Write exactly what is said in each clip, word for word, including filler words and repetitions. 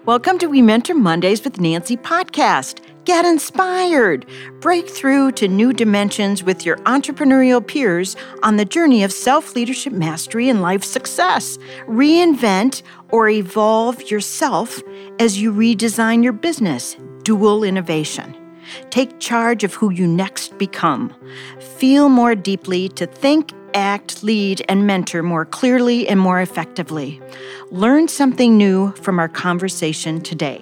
Welcome to We Mentor Mondays with Nancy podcast. Get inspired. Break through to new dimensions with your entrepreneurial peers on the journey of self-leadership mastery and life success. Reinvent or evolve yourself as you redesign your business. Dual innovation. Take charge of who you next become. Feel more deeply to think, act, lead, and mentor more clearly and more effectively. Learn something new from our conversation today.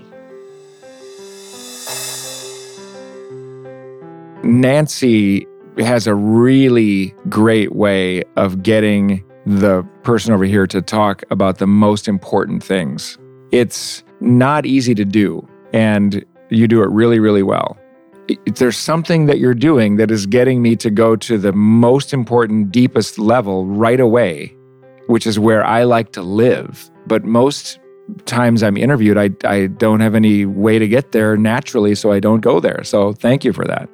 Nancy has a really great way of getting the person over here to talk about the most important things. It's not easy to do, and you do it really, really well. There's something that you're doing that is getting me to go to the most important, deepest level right away, which is where I like to live. But most times I'm interviewed, I, I don't have any way to get there naturally, so I don't go there. So thank you for that.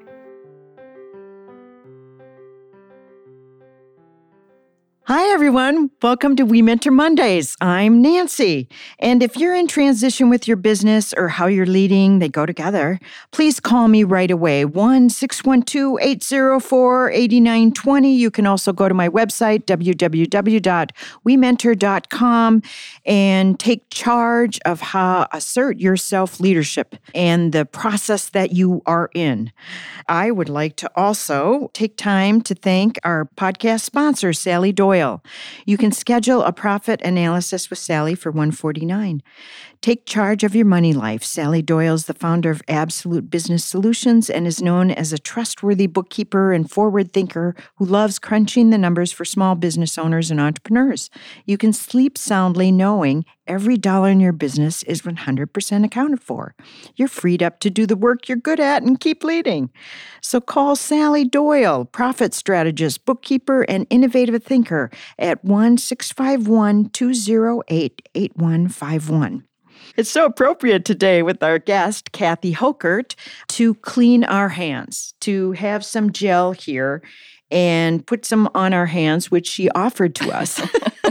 Hi, everyone. Welcome to We Mentor Mondays. I'm Nancy. And if you're in transition with your business or how you're leading, they go together, please call me right away, one six one two, eight zero four, eight nine two zero. You can also go to my website, w w w dot we mentor dot com, and take charge of how assert your self-leadership and the process that you are in. I would like to also take time to thank our podcast sponsor, Sally Doyle. You can schedule a profit analysis with Sally for one hundred forty-nine dollars. Take charge of your money life. Sally Doyle is the founder of Absolute Business Solutions and is known as a trustworthy bookkeeper and forward thinker who loves crunching the numbers for small business owners and entrepreneurs. You can sleep soundly knowing every dollar in your business is one hundred percent accounted for. You're freed up to do the work you're good at and keep leading. So call Sally Doyle, profit strategist, bookkeeper, and innovative thinker at one six five one, two zero eight, eight one five one. It's so appropriate today with our guest, Kathy Hochert, to clean our hands, to have some gel here and put some on our hands, which she offered to us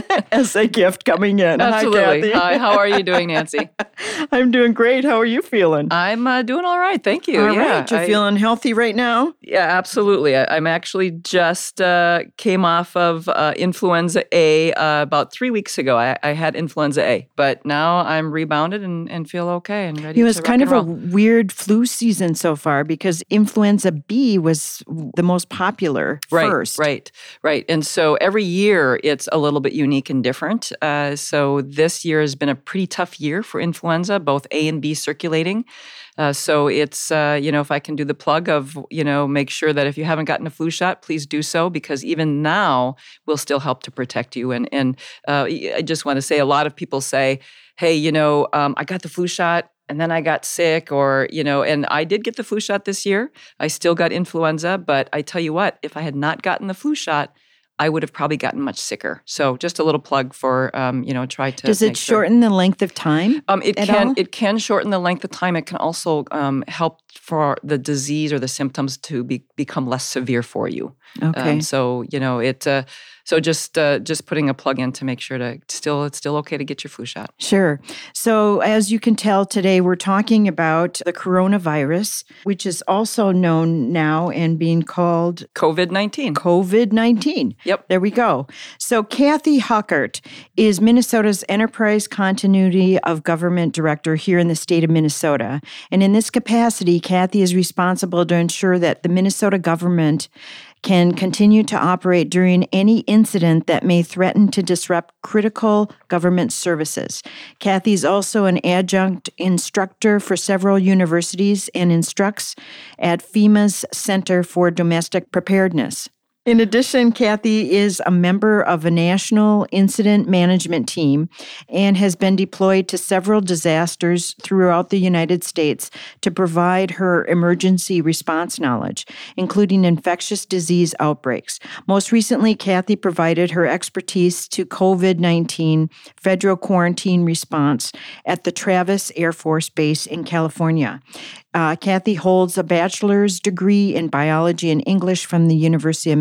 as a gift coming in. Absolutely. Hi, Kathy. Hi, how are you doing, Nancy? I'm doing great. How are you feeling? I'm uh, doing all right. Thank you. All yeah, right. You're I, feeling healthy right now? Yeah, absolutely. I, I'm actually just uh, came off of uh, influenza A uh, about three weeks ago. I, I had influenza A, but now I'm rebounded and, and feel okay and ready It to was rock kind and of a roll. weird flu season so far because influenza B was the most popular Right, first. right, right. And so every year it's a little bit unique and different. Uh, so this year has been a pretty tough year for influenza, both A and B circulating. Uh, so it's, uh, you know, if I can do the plug of, you know, make sure that if you haven't gotten a flu shot, please do so, because even now will still help to protect you. And, and uh, I just want to say a lot of people say, hey, you know, um, I got the flu shot and then I got sick, or, you know, and I did get the flu shot this year. I still got influenza, but I tell you what, if I had not gotten the flu shot, I would have probably gotten much sicker. So just a little plug for, um, you know, try to Does it make sure. shorten the length of time? Um, it at can all? it can shorten the length of time. It can also um, help for the disease or the symptoms to be, become less severe for you. Okay. Um, so you know it. Uh, so just uh, just putting a plug in to make sure to still it's still okay to get your flu shot. Sure. So as you can tell today, we're talking about the coronavirus, which is also known now and being called COVID nineteen. COVID nineteen. Yep. There we go. So Kathy Hochert is Minnesota's Enterprise Continuity of Government Director here in the state of Minnesota. And in this capacity, Kathy is responsible to ensure that the Minnesota government can continue to operate during any incident that may threaten to disrupt critical government services. Kathy is also an adjunct instructor for several universities and instructs at FEMA's Center for Domestic Preparedness. In addition, Kathy is a member of a national incident management team and has been deployed to several disasters throughout the United States to provide her emergency response knowledge, including infectious disease outbreaks. Most recently, Kathy provided her expertise to COVID nineteen federal quarantine response at the Travis Air Force Base in California. Uh, Kathy holds a bachelor's degree in biology and English from the University of Minnesota.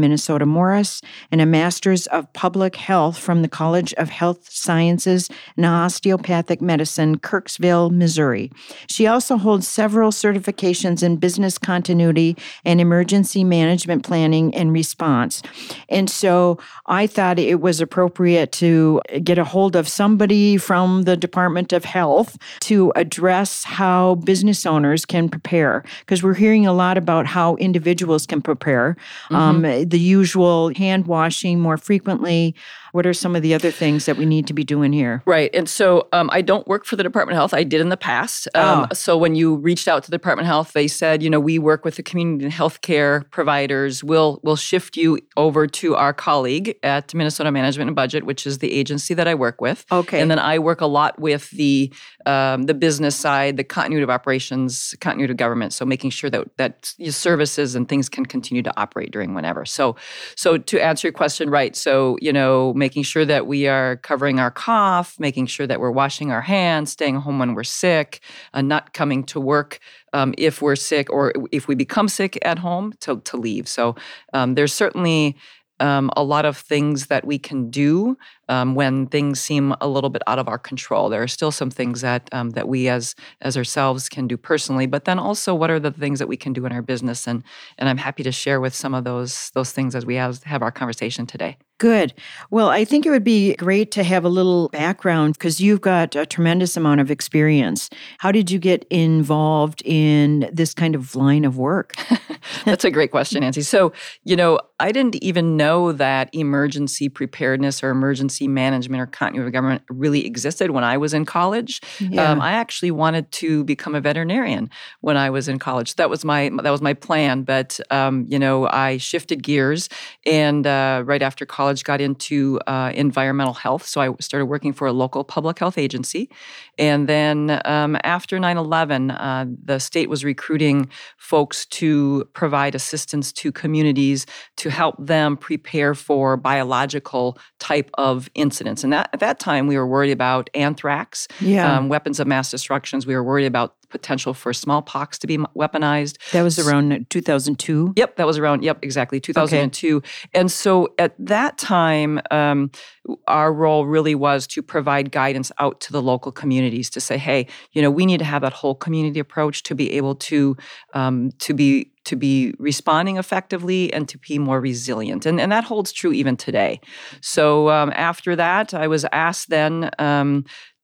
Minnesota Morris, and a Master's of Public Health from the College of Health Sciences and Osteopathic Medicine, Kirksville, Missouri. She also holds several certifications in business continuity and emergency management planning and response. And so I thought it was appropriate to get a hold of somebody from the Department of Health to address how business owners can prepare, because we're hearing a lot about how individuals can prepare. Mm-hmm. Um, the usual hand washing more frequently. What are some of the other things that we need to be doing here? Right. And so um, I don't work for the Department of Health. I did in the past. Um, oh. So when you reached out to the Department of Health, they said, you know, we work with the community and healthcare providers. We'll, we'll shift you over to our colleague at Minnesota Management and Budget, which is the agency that I work with. Okay. And then I work a lot with the um, the business side, the continuity of operations, continuity of government. So making sure that that services and things can continue to operate during whenever. So, so to answer your question, right? So, you know, making sure that we are covering our cough, making sure that we're washing our hands, staying home when we're sick, uh, not coming to work um, if we're sick, or if we become sick at home, to, to leave. So um, there's certainly um, a lot of things that we can do um, when things seem a little bit out of our control. There are still some things that um, that we as as ourselves can do personally, but then also what are the things that we can do in our business? And and I'm happy to share with some of those those things as we have, have our conversation today. Good. Well, I think it would be great to have a little background because you've got a tremendous amount of experience. How did you get involved in this kind of line of work? That's a great question, Nancy. So, you know, I didn't even know that emergency preparedness or emergency management or continuity of government really existed when I was in college. Yeah. Um, I actually wanted to become a veterinarian when I was in college. That was my that was my plan. But um, you know, I shifted gears, and uh, right after college, got into uh, environmental health. So I started working for a local public health agency. And then um, after nine eleven, uh, the state was recruiting folks to provide assistance to communities to help them prepare for biological type of incidents. And that, at that time, we were worried about anthrax, yeah. um, weapons of mass destructions. We were worried about potential for smallpox to be weaponized. That was around two thousand two? Yep, that was around, yep, exactly, two thousand two. Okay. And so at that time, um, our role really was to provide guidance out to the local communities to say, hey, you know, we need to have that whole community approach to be able to um, to be to be responding effectively and to be more resilient. And, and that holds true even today. So um, after that, I was asked then um,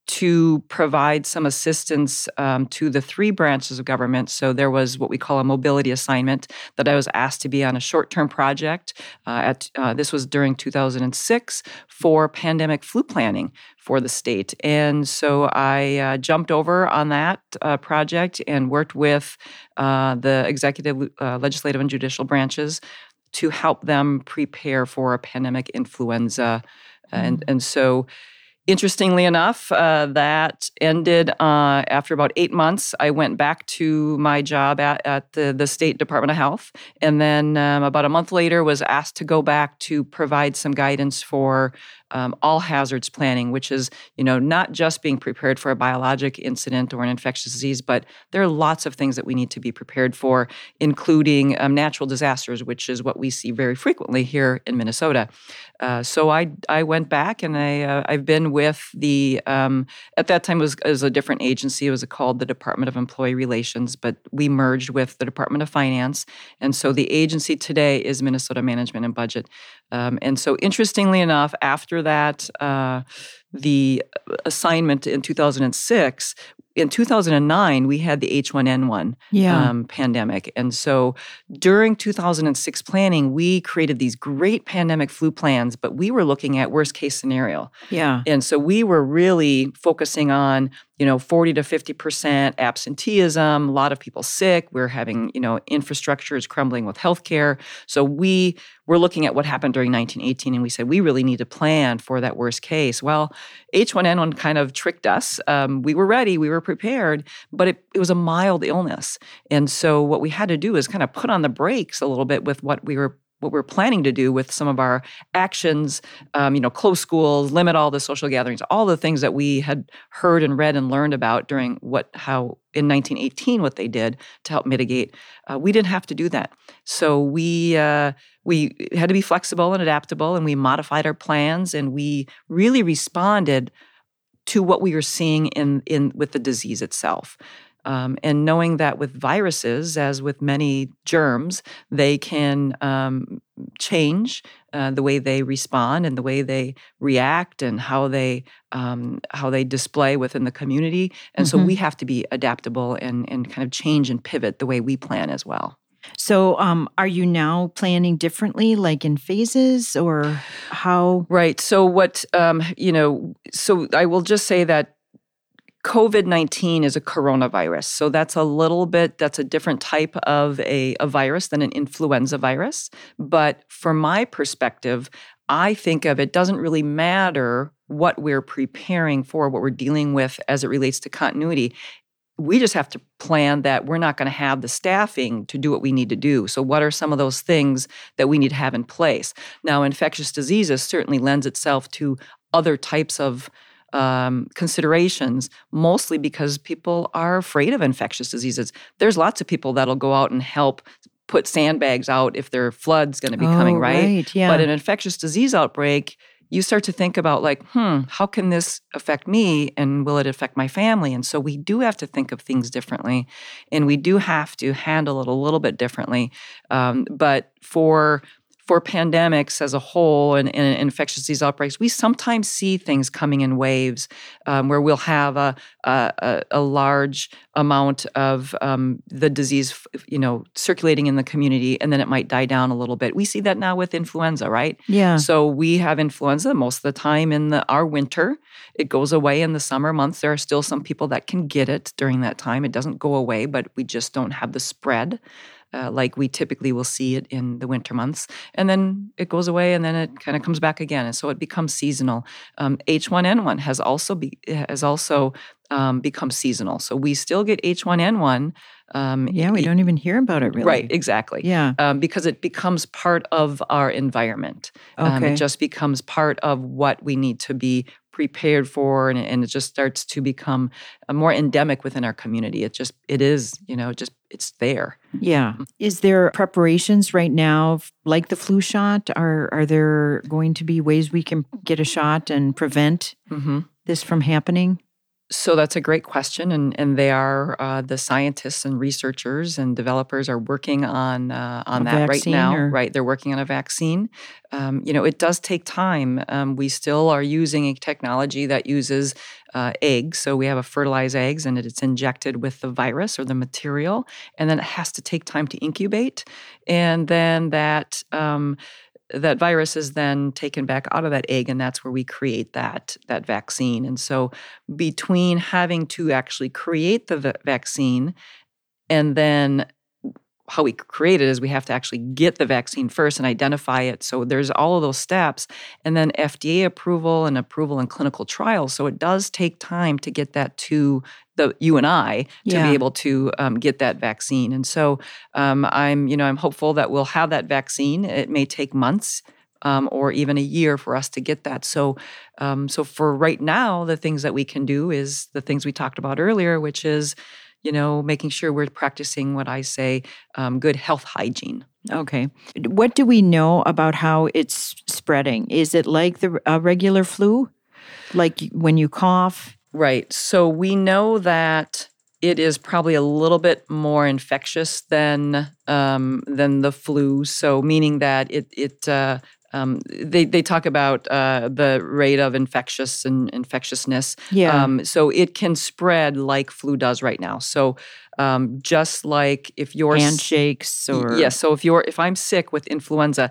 to provide some assistance um, to the three branches of government. So there was what we call a mobility assignment that I was asked to be on a short-term project. Uh, at uh, this was during two thousand six for pandemic flu planning for the state. And so I uh, jumped over on that uh, project and worked with uh, the executive, uh, legislative, and judicial branches to help them prepare for a pandemic influenza. Mm-hmm. And, and so interestingly enough, uh, that ended uh, after about eight months. I went back to my job at, at the, the State Department of Health. And then um, about a month later was asked to go back to provide some guidance for um, all hazards planning, which is, you know, not just being prepared for a biologic incident or an infectious disease, but there are lots of things that we need to be prepared for, including um, natural disasters, which is what we see very frequently here in Minnesota. Uh, so I I went back and I uh, I've been with the um, at that time it was, it was a different agency. It was called the Department of Employee Relations, but we merged with the Department of Finance, and so the agency today is Minnesota Management and Budget. Um, and so interestingly enough, after that, uh, the assignment in two thousand six. In two thousand nine, we had the H one N one yeah. um, pandemic. And so during two thousand six planning, we created these great pandemic flu plans, but we were looking at worst case scenario. Yeah. And so we were really focusing on, you know, forty to fifty percent absenteeism, a lot of people sick. We're having, you know, infrastructure is crumbling with healthcare. So we were looking at what happened during nineteen eighteen, and we said, we really need to plan for that worst case. Well, H one N one kind of tricked us. Um, we were ready, we were prepared, but it, it was a mild illness. And so what we had to do is kind of put on the brakes a little bit with what we were what we're planning to do with some of our actions, um, you know, close schools, limit all the social gatherings, all the things that we had heard and read and learned about during what, how in nineteen eighteen, what they did to help mitigate. Uh, we didn't have to do that. So we uh, we had to be flexible and adaptable, and we modified our plans, and we really responded to what we were seeing in in with the disease itself. Um, and knowing that with viruses, as with many germs, they can um, change uh, the way they respond and the way they react and how they um, how they display within the community. And mm-hmm. so we have to be adaptable and and kind of change and pivot the way we plan as well. So um, are you now planning differently, like in phases, or how? Right. So what, um, you know, so I will just say that COVID nineteen is a coronavirus. So that's a little bit, that's a different type of a, a virus than an influenza virus. But from my perspective, I think of it doesn't really matter what we're preparing for, what we're dealing with as it relates to continuity. We just have to plan that we're not going to have the staffing to do what we need to do. So what are some of those things that we need to have in place? Now, infectious diseases certainly lends itself to other types of Um, considerations, mostly because people are afraid of infectious diseases. There's lots of people that'll go out and help put sandbags out if their flood's going to be oh, coming, right? right yeah. But an infectious disease outbreak, you start to think about like, hmm, how can this affect me and will it affect my family? And so we do have to think of things differently, and we do have to handle it a little bit differently. Um, but for For pandemics as a whole and, and infectious disease outbreaks, we sometimes see things coming in waves um, where we'll have a, a, a large amount of um, the disease, you know, circulating in the community, and then it might die down a little bit. We see that now with influenza, right? Yeah. So we have influenza most of the time in the, our winter. It goes away in the summer months. There are still some people that can get it during that time. It doesn't go away, but we just don't have the spread. Uh, like we typically will see it in the winter months. And then it goes away and then it kind of comes back again. And so it becomes seasonal. Um, H one N one has also be, has also um, become seasonal. So we still get H one N one. Um, yeah, we don't even hear about it really. Right, exactly. Yeah. Um, because it becomes part of our environment. Okay. Um, it just becomes part of what we need to be prepared for, and, and it just starts to become uh, more endemic within our community. It just, it is, you know, just, it's there. Yeah. Is there preparations right now, like the flu shot? Are are there going to be ways we can get a shot and prevent mm-hmm. this from happening? So that's a great question, and and they are uh, the scientists and researchers and developers are working on uh, on a that right now. Or? Right, they're working on a vaccine. Um, you know, it does take time. Um, we still are using a technology that uses uh, eggs. So we have a fertilized eggs, and it's injected with the virus or the material, and then it has to take time to incubate, and then that. Um, That virus is then taken back out of that egg, and that's where we create that that vaccine. And so between having to actually create the v- vaccine and then how we create it is we have to actually get the vaccine first and identify it. So there's all of those steps, and then F D A approval and approval in clinical trials. So it does take time to get that to the you and I to yeah. be able to um, get that vaccine. And so um, I'm, you know, I'm hopeful that we'll have that vaccine. It may take months um, or even a year for us to get that. So, um, so for right now, the things that we can do is the things we talked about earlier, which is, you know, making sure we're practicing what I say, um, good health hygiene. Okay. What do we know about how it's spreading? Is it like the uh, regular flu? Like when you cough? Right. So we know that it is probably a little bit more infectious than um, than the flu. So meaning that it it uh, um, they they talk about uh, the rate of infectious and infectiousness. Yeah. Um, so it can spread like flu does right now. So um, just like if you're handshakes or yes. Yeah, so if you're if I'm sick with influenza,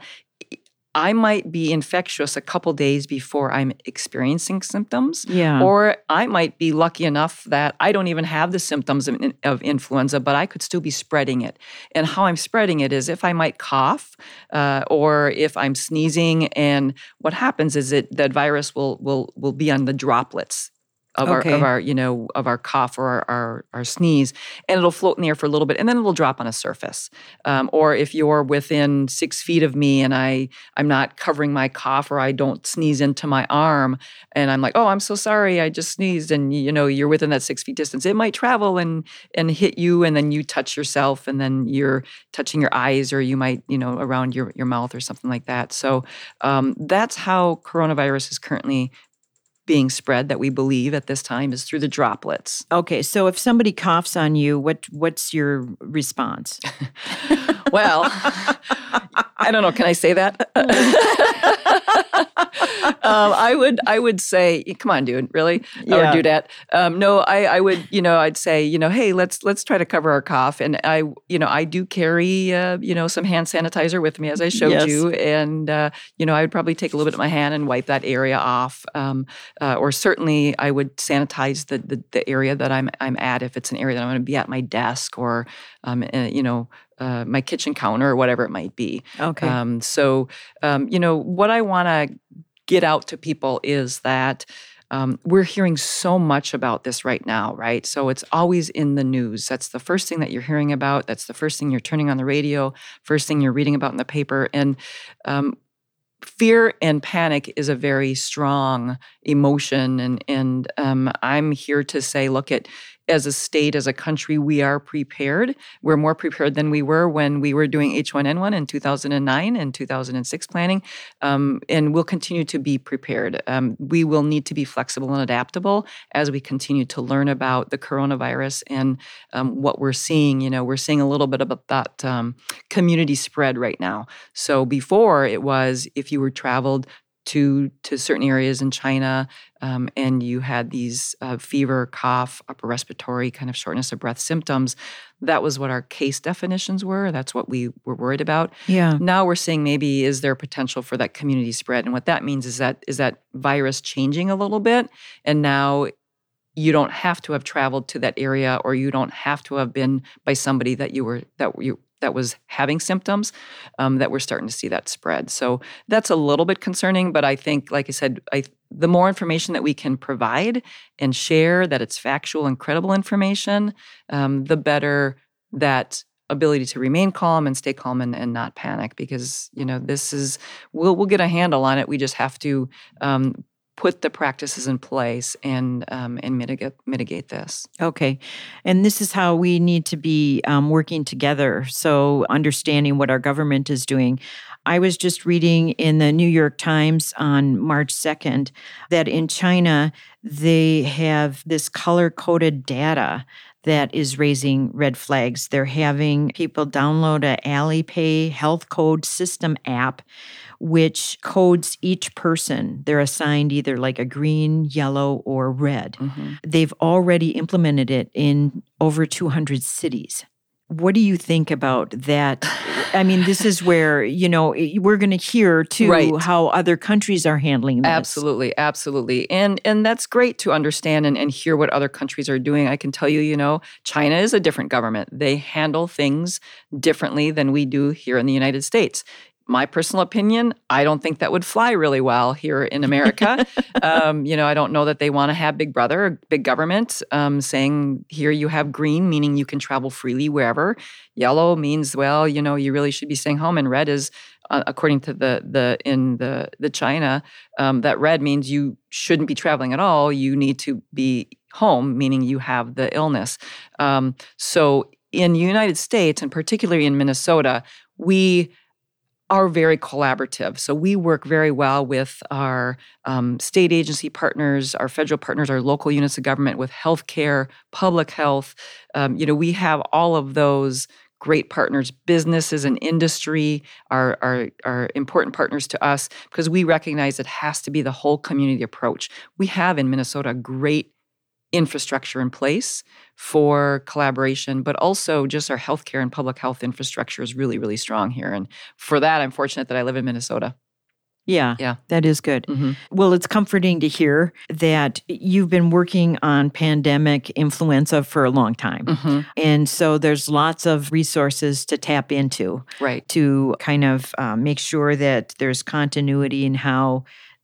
I might be infectious a couple days before I'm experiencing symptoms. Yeah. Or I might be lucky enough that I don't even have the symptoms of, of influenza, but I could still be spreading it. And how I'm spreading it is if I might cough uh, or if I'm sneezing, and what happens is it that virus will will will be on the droplets of Okay. our of our you know of our cough or our, our our sneeze, and it'll float in the air for a little bit, and then it'll drop on a surface. Um, or if you're within six feet of me and I I'm not covering my cough, or I don't sneeze into my arm, and I'm like, oh, I'm so sorry, I just sneezed, and you know you're within that six feet distance, it might travel and and hit you, and then you touch yourself, and then you're touching your eyes, or you might you know around your your mouth or something like that. So um, that's how coronavirus is currently being spread, that we believe at this time, is through the droplets. Okay, so if somebody coughs on you, what what's your response? Well, I don't know. Can I say that? um, I would. I would say, come on, dude. Really? Yeah. Or do that? Um, no, I, I would. You know, I'd say, you know, hey, let's let's try to cover our cough. And I, you know, I do carry, uh, you know, some hand sanitizer with me, as I showed Yes. you. And uh, you know, I would probably take a little bit of my hand and wipe that area off. Um, uh, or certainly, I would sanitize the, the the area that I'm I'm at, if it's an area that I'm going to be at my desk, or um, uh, you know. Uh, my kitchen counter, or whatever it might be. Okay. Um, so, um, you know, what I want to get out to people is that um, we're hearing so much about this right now, right? So it's always in the news. That's the first thing that you're hearing about. That's the first thing you're turning on the radio, first thing you're reading about in the paper. And um, fear and panic is a very strong emotion. And, and um, I'm here to say, look, at as a state, as a country, we are prepared. We're more prepared than we were when we were doing H one N one in two thousand nine and two thousand six planning, um, and we'll continue to be prepared. Um, we will need to be flexible and adaptable as we continue to learn about the coronavirus and um, what we're seeing. You know, we're seeing a little bit about that um, community spread right now. So before, it was if you were traveled to to certain areas in China, um, and you had these uh, fever, cough, upper respiratory kind of shortness of breath symptoms, that was what our case definitions were. That's what we were worried about. Yeah. Now we're seeing, maybe is there potential for that community spread? And what that means is that is that virus changing a little bit, and now you don't have to have traveled to that area, or you don't have to have been by somebody that you were that you that was having symptoms, um, that we're starting to see that spread. So that's a little bit concerning, but I think, like I said, I, the more information that we can provide and share, that it's factual and credible information, um, the better that ability to remain calm and stay calm and, and not panic, because, you know, this is, we'll, we'll get a handle on it. We just have to um, put the practices in place and um, and mitigate mitigate this. Okay. And this is how we need to be um, working together. So understanding what our government is doing. I was just reading in the New York Times on March second that in China, they have this color-coded data that is raising red flags. They're having people download a Alipay health code system app, which codes each person. They're assigned either like a green, yellow, or red. Mm-hmm. They've already implemented it in over two hundred cities. What do you think about that? I mean, this is where, you know, we're going to hear, too, Right. how other countries are handling this. Absolutely, absolutely. And and that's great to understand and, and hear what other countries are doing. I can tell you, you know, China is a different government. They handle things differently than we do here in the United States. My personal opinion, I don't think that would fly really well here in America. um, you know, I don't know that they want to have Big Brother or big government um, saying, here you have green, meaning you can travel freely wherever. Yellow means, well, you know, you really should be staying home. And red is, uh, according to the the in the the China, um, that red means you shouldn't be traveling at all. You need to be home, meaning you have the illness. Um, so in the United States, and particularly in Minnesota, we are very collaborative. So we work very well with our um, state agency partners, our federal partners, our local units of government with healthcare, public health. Um, you know, we have all of those great partners. Businesses and industry are, are, are important partners to us because we recognize it has to be the whole community approach. We have in Minnesota a great infrastructure in place for collaboration, but also just our healthcare and public health infrastructure is really, really strong here. And for that, I'm fortunate that I live in Minnesota. Yeah, Yeah. that is good. Mm-hmm. Well, it's comforting to hear that you've been working on pandemic influenza for a long time. Mm-hmm. And so there's lots of resources to tap into Right. to kind of uh, make sure that there's continuity in how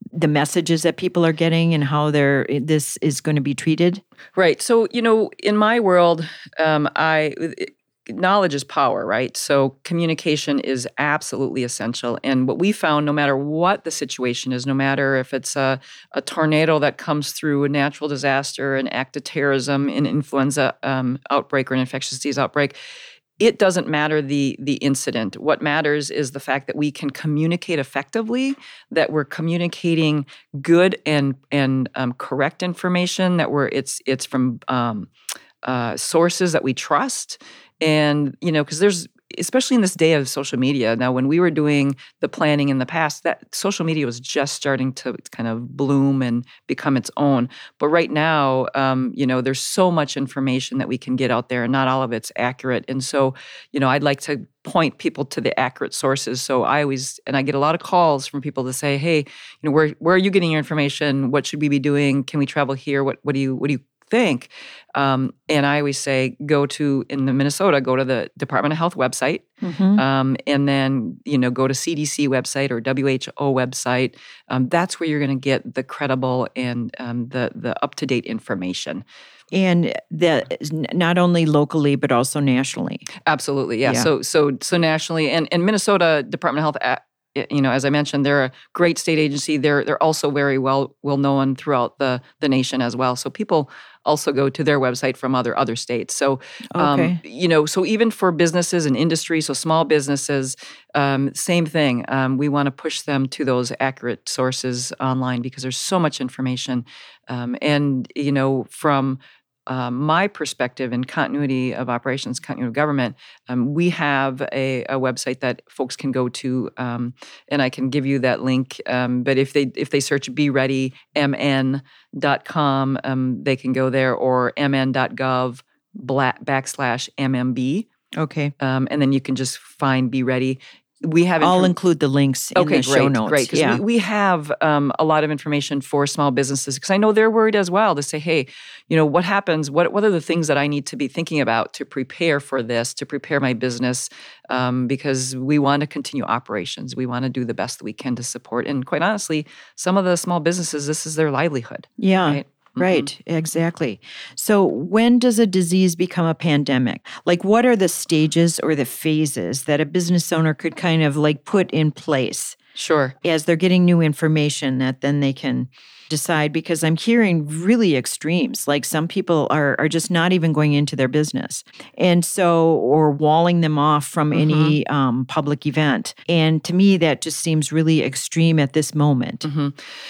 the messages that people are getting and how they're this is going to be treated? Right. So, you know, in my world, um, I knowledge is power, right? So communication is absolutely essential. And what we found, no matter what the situation is, no matter if it's a, a tornado that comes through, a natural disaster, an act of terrorism, an influenza um, outbreak, or an infectious disease outbreak, it doesn't matter the the incident. What matters is the fact that we can communicate effectively, that we're communicating good and and um, correct information, that we're it's it's from um, uh, sources that we trust, and you know, because there's especially in this day of social media. Now, when we were doing the planning in the past, that social media was just starting to kind of bloom and become its own. But right now, um, you know, there's so much information that we can get out there, and not all of it's accurate. And so, you know, I'd like to point people to the accurate sources. So I always, and I get a lot of calls from people to say, "Hey, you know, where where are you getting your information? What should we be doing? Can we travel here? What what do you what do you think?" Um, and I always say, go to, in the Minnesota, go to the Department of Health website, mm-hmm. um, and then, you know, go to C D C website or W H O website. Um, that's where you're going to get the credible and um, the the up-to-date information. And that not only locally, but also nationally. Absolutely, yeah. yeah. So so so nationally, and, and Minnesota Department of Health, you know, as I mentioned, they're a great state agency. They're they're also very well well known throughout the the nation as well. So people also go to their website from other other states. So, um, okay. you know, so even for businesses and industry, so small businesses, um, same thing. Um, we want to push them to those accurate sources online because there's so much information, um, and you know, from Uh, my perspective in continuity of operations, continuity of government, um, we have a, a website that folks can go to, um, and I can give you that link. Um, but if they if they search be ready m n dot com, um, they can go there, or m n dot gov backslash m m b. Okay. Um, and then you can just find Be Ready. We have. I'll inf- include the links in okay, the great, show notes. Great, because yeah. we, we have um, a lot of information for small businesses, because I know they're worried as well to say, hey, you know, what happens? What what are the things that I need to be thinking about to prepare for this, to prepare my business? Um, because we want to continue operations. We want to do the best that we can to support. And quite honestly, some of the small businesses, this is their livelihood. Yeah. Right? Right, mm-hmm. Exactly. So when does a disease become a pandemic? Like, what are the stages or the phases that a business owner could kind of like put in place? Sure. As they're getting new information that then they can decide, because I'm hearing really extremes. Like some people are are just not even going into their business. And so, or walling them off from mm-hmm. any um, public event. And to me, that just seems really extreme at this moment. Mm-hmm.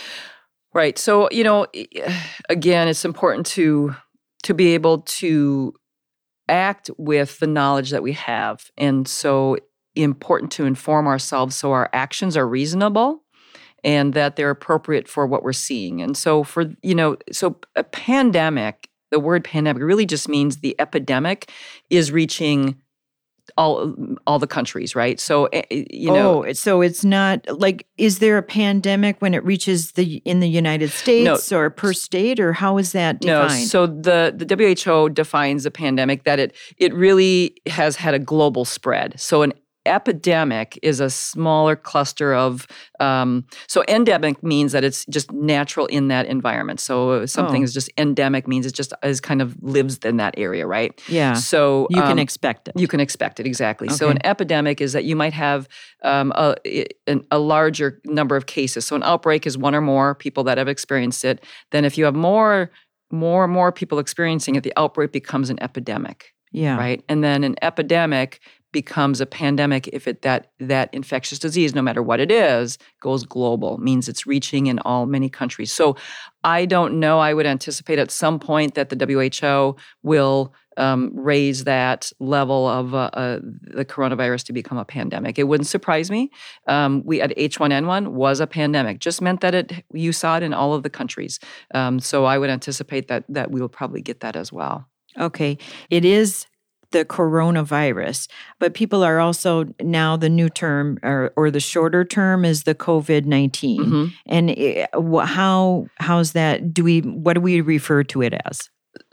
Right. So, you know, again, it's important to to be able to act with the knowledge that we have. And so important to inform ourselves so our actions are reasonable and that they're appropriate for what we're seeing. And so for, you know, so a pandemic, the word pandemic really just means the epidemic is reaching all all the countries, right? So, you know. Oh, so it's not like, is there a pandemic when it reaches the in the United States no, or per state, or how is that defined? No, so the, the W H O defines a pandemic that it it really has had a global spread. So an epidemic is a smaller cluster of, um, so endemic means that it's just natural in that environment. So something oh. is just endemic means it just is kind of lives in that area, right? Yeah. So you can um, expect it. You can expect it, exactly. Okay. So an epidemic is that you might have um, a, a larger number of cases. So an outbreak is one or more people that have experienced it. Then if you have more, more and more people experiencing it, the outbreak becomes an epidemic. Yeah. Right. And then an epidemic becomes a pandemic if it that that infectious disease, no matter what it is, goes global, means it's reaching in all many countries. So I don't know. I would anticipate at some point that the W H O will um, raise that level of uh, uh, the coronavirus to become a pandemic. It wouldn't surprise me. Um, we at H one N one was a pandemic, just meant that it you saw it in all of the countries. Um, so I would anticipate that that we will probably get that as well. Okay, it is the coronavirus, but people are also now the new term or, or the shorter term is the COVID nineteen. Mm-hmm. And it, how how's that? Do we what do we refer to it as?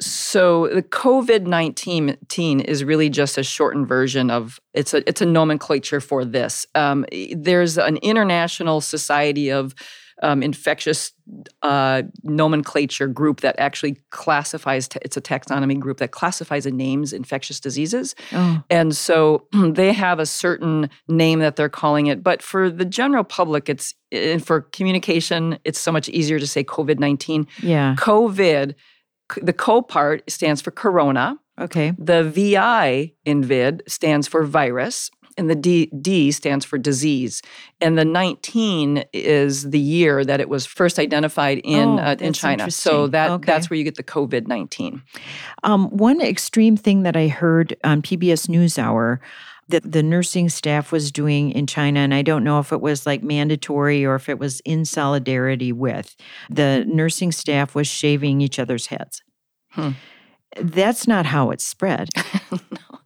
So the COVID nineteen is really just a shortened version of it's a it's a nomenclature for this. Um, there's an international society of um, infectious uh, nomenclature group that actually classifies, t- it's a taxonomy group that classifies and names infectious diseases. Oh. And so they have a certain name that they're calling it. But for the general public, it's and for communication, it's so much easier to say COVID nineteen. Yeah. COVID, c- the co part stands for corona. Okay. The V I in vid stands for virus. And the D, D stands for disease. And the nineteen is the year that it was first identified in Oh, uh, in that's China. So interesting. that Okay. that's where you get the COVID nineteen. Um, one extreme thing that I heard on P B S NewsHour that the nursing staff was doing in China, and I don't know if it was like mandatory or if it was in solidarity with, the nursing staff was shaving each other's heads. Hmm. That's not how it's spread. no.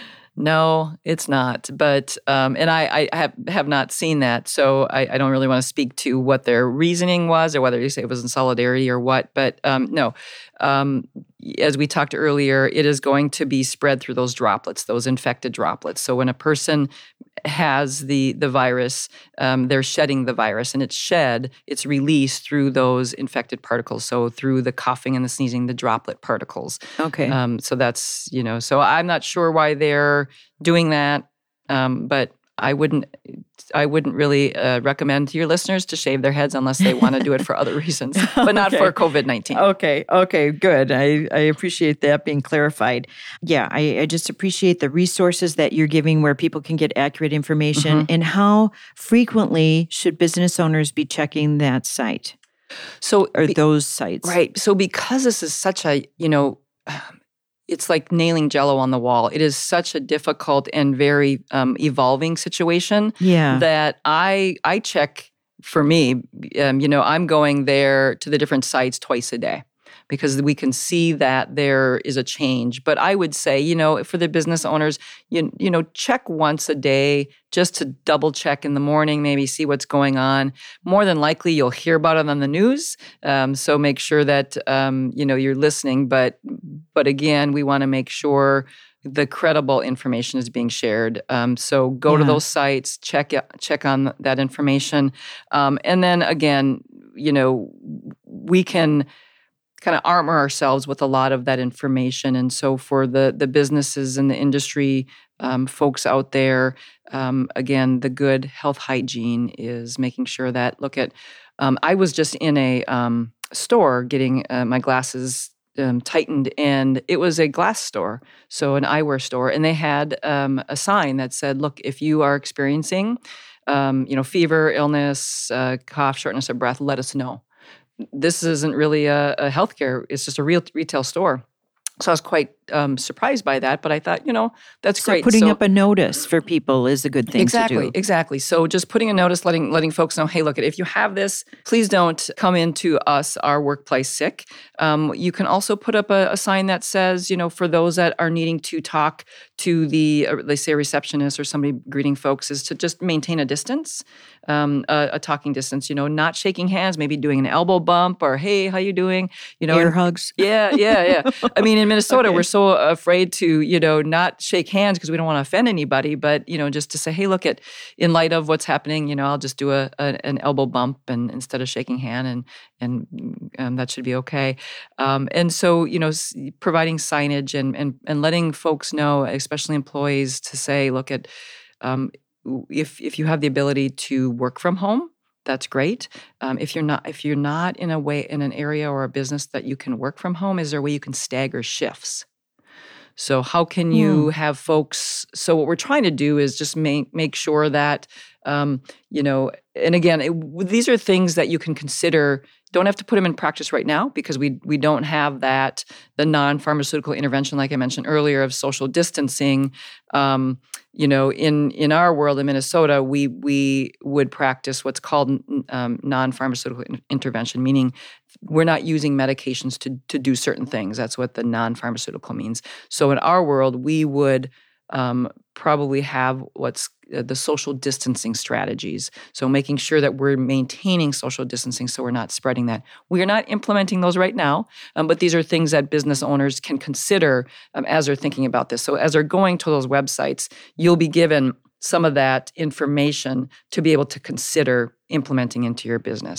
No, it's not. But um, and I, I have have not seen that, so I, I don't really want to speak to what their reasoning was or whether you say it was in solidarity or what. But um, no, um, as we talked earlier, it is going to be spread through those droplets, those infected droplets. So when a person has the the virus, um, they're shedding the virus, and it's shed, it's released through those infected particles. So through the coughing and the sneezing, the droplet particles. Okay. Um, so that's, you know, so I'm not sure why they're doing that, um, but I wouldn't, I wouldn't really uh, recommend to your listeners to shave their heads unless they want to do it for other reasons, but not Okay. for COVID nineteen. Okay. Okay. Good. I, I appreciate that being clarified. Yeah. I, I just appreciate the resources that you're giving where people can get accurate information. Mm-hmm. And how frequently should business owners be checking that site So, or be- those sites? right. So because this is such a, you know, it's like nailing Jell-O on the wall. It is such a difficult and very um, evolving situation Yeah. that I I check for me. Um, you know, I'm going there to the different sites twice a day because we can see that there is a change. But I would say, you know, for the business owners, you you know, check once a day just to double check in the morning, maybe see what's going on. More than likely, you'll hear about it on the news. Um, so make sure that um, you know you're listening. But but again, we want to make sure the credible information is being shared. Um, so go to Yeah. those sites, check it, check on that information, um, and then again, you know, we can kind of armor ourselves with a lot of that information. And so for the the businesses and the industry um, folks out there, um, again, the good health hygiene is making sure that, look at, um, I was just in a um, store getting uh, my glasses um, tightened, and it was a glass store, so an eyewear store, and they had um, a sign that said, look, if you are experiencing um, you know, fever, illness, uh, cough, shortness of breath, let us know. This isn't really a, a healthcare, it's just a real retail store. So I was quite um, surprised by that, but I thought, you know, that's So great. putting So- up a notice for people is a good thing exactly, to do. Exactly. So just putting a notice, letting letting folks know, hey, look, if you have this, please don't come into us, our workplace, sick. Um, you can also put up a, a sign that says, you know, for those that are needing to talk to the, uh, they say a receptionist or somebody greeting folks, is to just maintain a distance, um, a, a talking distance, you know, not shaking hands, maybe doing an elbow bump or, hey, how you doing? You know, Air and- hugs. yeah, yeah, yeah. I mean, in Minnesota, Okay. we're so afraid to, you know, not shake hands because we don't want to offend anybody. But, you know, just to say, hey, look, at in light of what's happening, you know, I'll just do a, a an elbow bump and instead of shaking hand, and and um, that should be okay. Um, and so, you know, s- providing signage and and and letting folks know, especially employees, to say, look, at um, if if you have the ability to work from home, that's great. Um, if you're not, if you're not in a way in an area or a business that you can work from home, is there a way you can stagger shifts? So how can you have folks? So what we're trying to do is just make make sure that um, you know. And again, it, these are things that you can consider. Don't have to put them in practice right now because we we don't have that the non-pharmaceutical intervention, like I mentioned earlier, of social distancing. Um, you know, in in our world in Minnesota, we we would practice what's called um, non-pharmaceutical in- intervention, meaning we're not using medications to to do certain things. That's what the non-pharmaceutical means. So in our world, we would um, probably have what's uh, the social distancing strategies. So making sure that we're maintaining social distancing so we're not spreading that. We are not implementing those right now, um, but these are things that business owners can consider um, as they're thinking about this. So as they're going to those websites, you'll be given some of that information to be able to consider implementing into your business.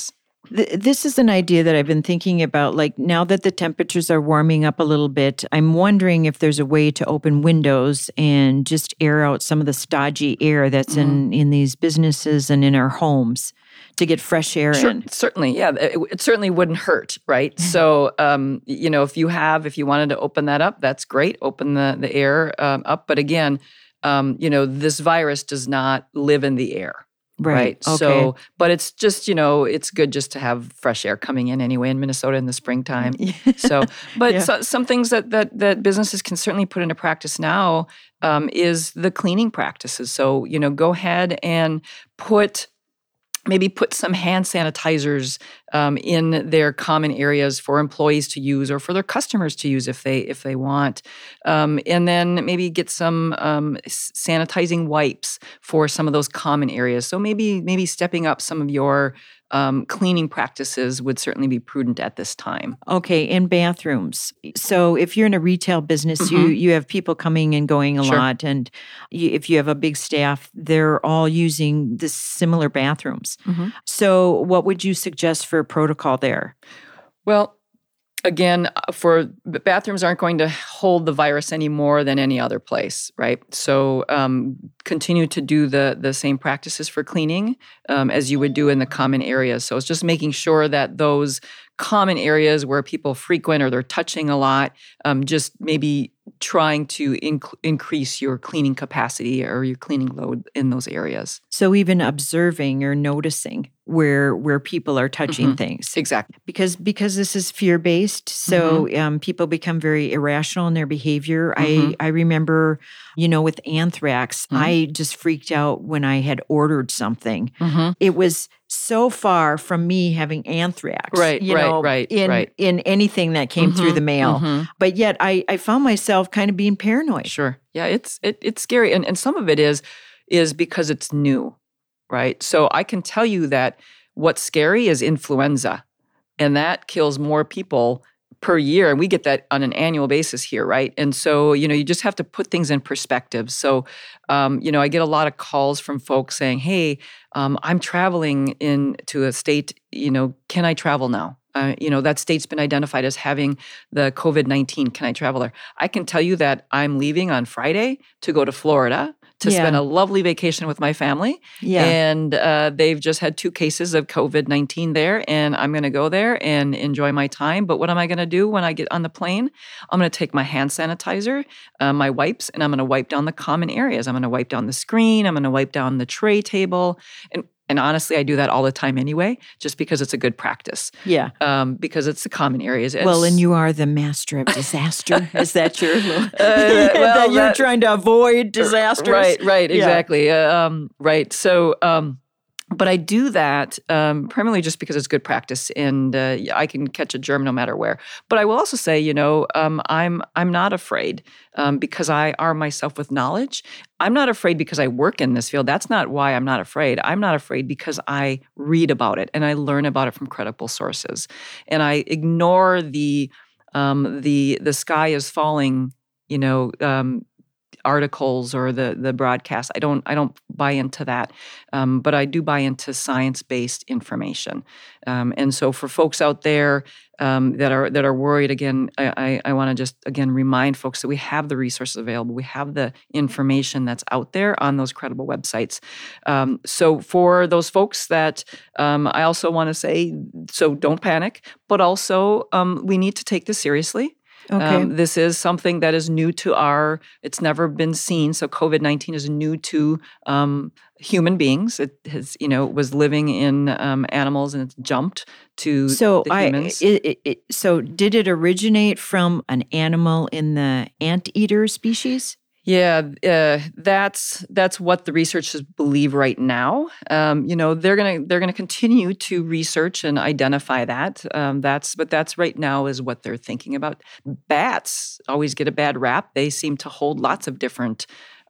Th- This is an idea that I've been thinking about. Like now that the temperatures are warming up a little bit, I'm wondering if there's a way to open windows and just air out some of the stodgy air that's Mm-hmm. in, in these businesses and in our homes to get fresh air Sure, in. certainly, yeah. It, it certainly wouldn't hurt, right? So, um, you know, if you have, if you wanted to open that up, that's great. Open the the air um, up, but again, um, you know, this virus does not live in the air. Right. Okay. So, but it's just, you know, it's good just to have fresh air coming in anyway in Minnesota in the springtime. So, but Yeah. so, some things that, that that businesses can certainly put into practice now um, is the cleaning practices. So, you know, go ahead and put maybe put some hand sanitizers um, in their common areas for employees to use or for their customers to use if they if they want, um, and then maybe get some um, sanitizing wipes for some of those common areas. So maybe maybe stepping up some of your um, cleaning practices would certainly be prudent at this time. Okay, in bathrooms. So if you're in a retail business, you Mhm. you have people coming and going a Sure. lot, and you, if you have a big staff, they're all using the similar bathrooms. So what would you suggest for protocol there? Well, again, uh, for bathrooms aren't going to hold the virus any more than any other place, right? So um, continue to do the the same practices for cleaning um, as you would do in the common areas. So it's just making sure that those common areas where people frequent or they're touching a lot, um, just maybe trying to inc- increase your cleaning capacity or your cleaning load in those areas. So even observing or noticing where where people are touching Mhm. things. Exactly. Because because this is fear based, so um, people become very irrational in their behavior. Mhm. I I remember, you know, with anthrax, Mhm. I just freaked out when I had ordered something. Mhm. It was so far from me having anthrax, Right, you right, know, right, in right. in anything that came through Mhm, the mail. mhm. But yet, I I found myself kind of being paranoid. Sure. Yeah, it's it, it's scary, and and some of it is is because it's new, right? So I can tell you that what's scary is influenza, and that kills more people per year, and we get that on an annual basis here, right? And so you know you just have to put things in perspective. So um, you know I get a lot of calls from folks saying, "Hey, um, I'm traveling into a state. You know, can I travel now?" Uh, you know, that state's been identified as having the COVID nineteen. Can I travel there? I can tell you that I'm leaving on Friday to go to Florida to Yeah. spend a lovely vacation with my family. Yeah. And uh, they've just had two cases of COVID nineteen there. And I'm going to go there and enjoy my time. But what am I going to do when I get on the plane? I'm going to take my hand sanitizer, uh, my wipes, and I'm going to wipe down the common areas. I'm going to wipe down the screen. I'm going to wipe down the tray table. And And honestly, I do that all the time anyway, just because it's a good practice. Yeah. Um, because it's the common areas. It's, Well, and you are the master of disaster. Is that your little, well, that you're that- trying to avoid disasters? Right, right, Yeah. exactly. Uh, um, right. So, um, but I do that um, primarily just because it's good practice, and uh, I can catch a germ no matter where. But I will also say, you know, um, I'm I'm not afraid um, because I arm myself with knowledge. I'm not afraid because I work in this field. That's not why I'm not afraid. I'm not afraid because I read about it and I learn about it from credible sources, and I ignore the um, the the sky is falling, you know. Um, articles or the the broadcast. I don't I don't buy into that, um, but I do buy into science-based information. Um, and so for folks out there um, that are that are worried, again, I, I, I want to just again remind folks that we have the resources available. We have the information that's out there on those credible websites. Um, so for those folks that um, I also want to say, so don't panic, but also um, we need to take this seriously. Okay. Um, this is something that is new to our, it's never been seen. So COVID nineteen is new to um, human beings. It has, you know, was living in um, animals and it's jumped to So the I humans. it, it, it, so did it originate from an animal in the anteater species? Yeah, uh, that's that's what the researchers believe right now. Um, you know, they're gonna they're gonna continue to research and identify that. Um, that's but that's right now is what they're thinking about. Bats always get a bad rap. They seem to hold lots of different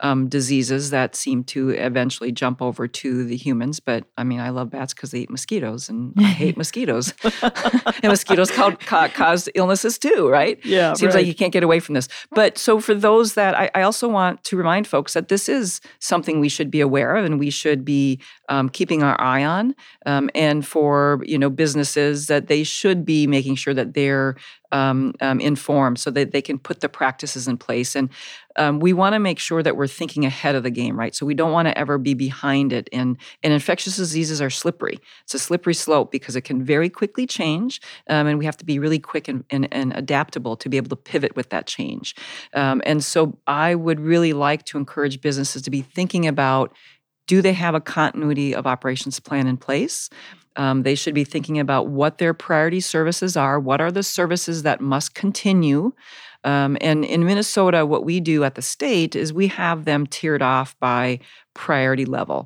um, diseases that seem to eventually jump over to the humans. But I mean, I love bats because they eat mosquitoes, and I hate mosquitoes. And mosquitoes ca- ca- cause illnesses too, right? Yeah, Seems right. like you can't get away from this. But so for those that, I, I also want to remind folks that this is something we should be aware of and we should be um, keeping our eye on. Um, and for, you know, businesses that they should be making sure that they're um, um, informed so that they can put the practices in place. And um, we want to make sure that we're thinking ahead of the game, right? So we don't want to ever be behind it. And, and infectious diseases are slippery. It's a slippery slope because it can very quickly change. Um, and we have to be really quick and, and, and adaptable to be able to pivot with that change. Um, and so I would really like to encourage businesses to be thinking about, do they have a continuity of operations plan in place? Um, they should be thinking about what their priority services are. What are the services that must continue? Um, and in Minnesota, what we do at the state is we have them tiered off by priority level.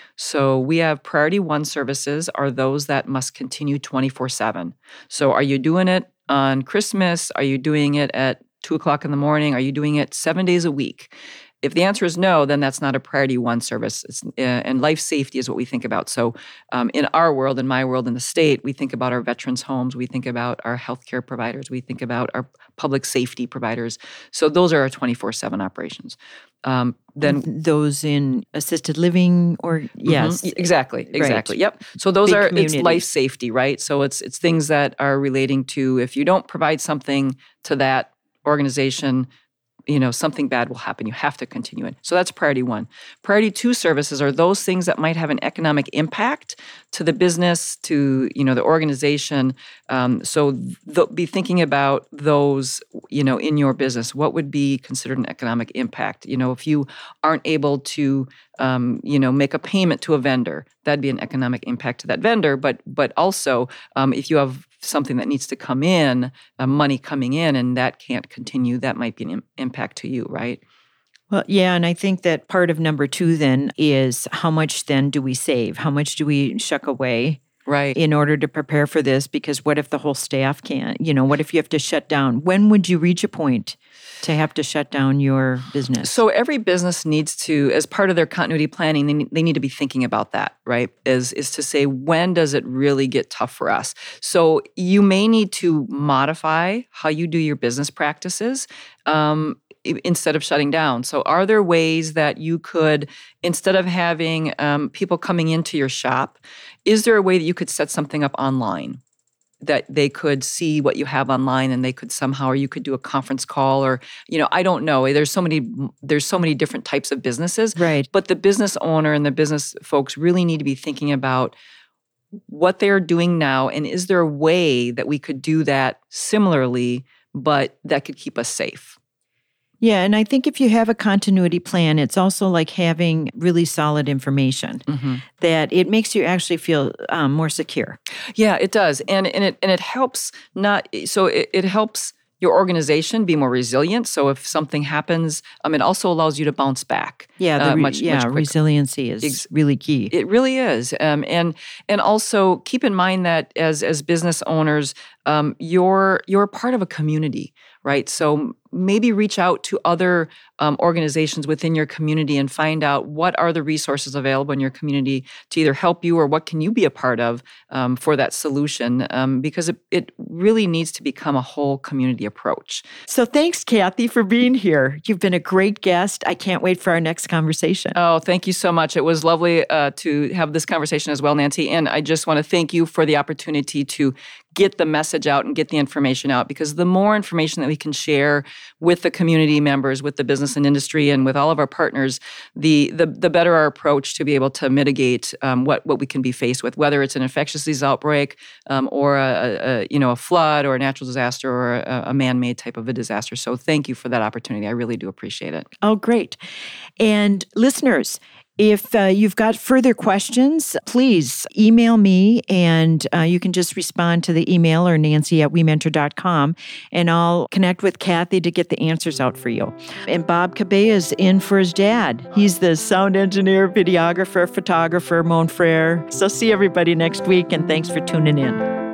So we have priority one services are those that must continue twenty-four seven. So are you doing it on Christmas? Are you doing it at two o'clock in the morning? Are you doing it seven days a week? If the answer is no, then that's not a priority one service. It's, uh, and life safety is what we think about. So um, in our world, in my world, in the state, we think about our veterans' homes. We think about our healthcare providers. We think about our public safety providers. So those are our twenty-four seven operations. Um, then those in assisted living or yes. Mm-hmm. Exactly, exactly. Right. Yep. So those Big are, communities. it's life safety, right? So it's it's things that are relating to if you don't provide something to that organization, you know, something bad will happen. You have to continue it. So that's priority one. Priority two services are those things that might have an economic impact to the business, to, you know, the organization. Um, so th- be thinking about those, you know, in your business. What would be considered an economic impact? You know, if you aren't able to, um, you know, make a payment to a vendor, that'd be an economic impact to that vendor. But but also, um, if you have something that needs to come in, uh, money coming in, and that can't continue, that might be an im- impact to you, right? Well, yeah, and I think that part of number two then is how much then do we save? How much do we shuck away? Right. In order to prepare for this? Because what if the whole staff can't? You know, what if you have to shut down? When would you reach a point to have to shut down your business? So every business needs to, as part of their continuity planning, they need, they need to be thinking about that, right? Is is to say, when does it really get tough for us? So you may need to modify how you do your business practices um, instead of shutting down. So are there ways that you could, instead of having um, people coming into your shop, is there a way that you could set something up online that they could see what you have online and they could somehow, or you could do a conference call, or, you know, I don't know. There's so many, there's so many different types of businesses. Right. But the business owner and the business folks really need to be thinking about what they're doing now, and is there a way that we could do that similarly, but that could keep us safe? Yeah, and I think if you have a continuity plan, it's also like having really solid information Mm-hmm. that it makes you actually feel um, more secure. Yeah, it does, and and it and it helps not so it, it helps your organization be more resilient. So if something happens, um, it also allows you to bounce back. Yeah, the uh, re- much yeah, much quicker. resiliency is Ex- really key. It really is, um, and and also keep in mind that as as business owners, um, you're you're part of a community, right? So maybe reach out to other um, organizations within your community and find out what are the resources available in your community to either help you, or what can you be a part of um, for that solution, um, because it, it really needs to become a whole community approach. So thanks, Kathy, for being here. You've been a great guest. I can't wait for our next conversation. Oh, thank you so much. It was lovely uh, to have this conversation as well, Nancy. And I just want to thank you for the opportunity to get the message out and get the information out, because the more information that we can share with the community members, with the business and industry, and with all of our partners, the the, the better our approach to be able to mitigate um, what, what we can be faced with, whether it's an infectious disease outbreak um, or a, a you know a flood or a natural disaster or a, a man-made type of a disaster. So thank you for that opportunity. I really do appreciate it. Oh, great. And listeners, if uh, you've got further questions, please email me, and uh, you can just respond to the email, or Nancy at we mentor dot com, and I'll connect with Kathy to get the answers out for you. And Bob Cabay is in for his dad. He's the sound engineer, videographer, photographer, Mon Frere. So see everybody next week, and thanks for tuning in.